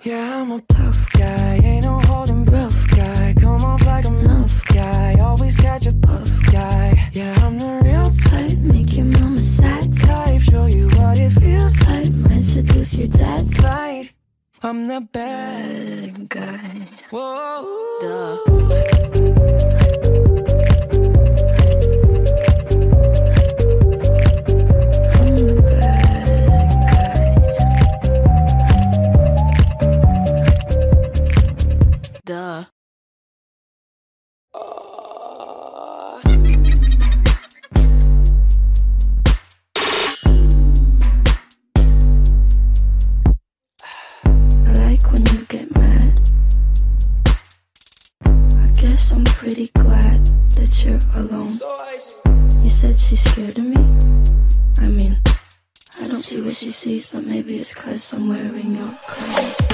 Yeah, I'm a tough guy, ain't no holding rough guy. Come off like I'm enough guy, always catch a puff guy. Yeah, I'm the real type, make your mama sad type. Show you what it feels like, might seduce your dad type. I'm the bad guy. Whoa, duh. Duh. I like when you get mad. I guess I'm pretty glad that you're alone. You said she's scared of me. I mean, I don't see what she sees, but maybe it's 'cause I'm wearing your clothes.